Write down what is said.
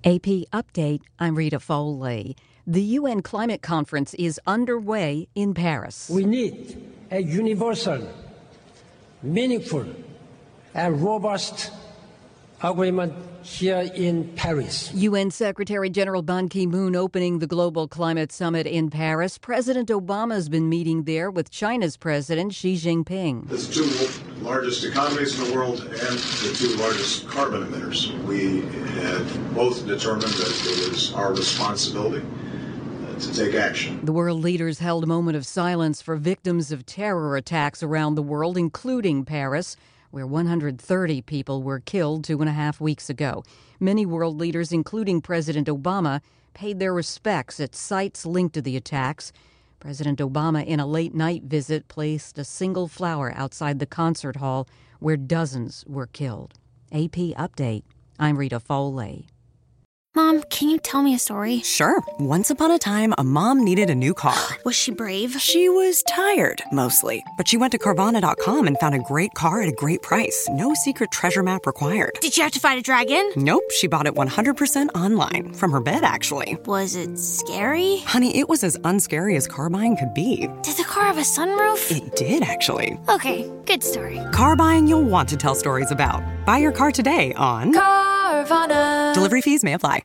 AP Update, I'm Rita Foley. The UN Climate Conference is underway in Paris. We need a universal, meaningful, and robust agreement here in Paris. UN Secretary General Ban Ki-moon opening the Global Climate Summit in Paris. President Obama's been meeting there with China's President Xi Jinping. The two largest economies in the world and the two largest carbon emitters. We have both determined that it is our responsibility to take action. The world leaders held a moment of silence for victims of terror attacks around the world, including Paris, where 130 people were killed 2.5 weeks ago. Many world leaders, including President Obama, paid their respects at sites linked to the attacks. President Obama, in a late-night visit, placed a single flower outside the concert hall where dozens were killed. AP Update. I'm Rita Foley. Mom, can you tell me a story? Sure. Once upon a time, a mom needed a new car. Was she brave? She was tired, mostly. But she went to Carvana.com and found a great car at a great price. No secret treasure map required. Did you have to fight a dragon? Nope. She bought it 100% online. From her bed, actually. Was it scary? Honey, it was as unscary as car buying could be. Did the car have a sunroof? It did, actually. Okay, good story. Car buying you'll want to tell stories about. Buy your car today on Carvana. Delivery fees may apply.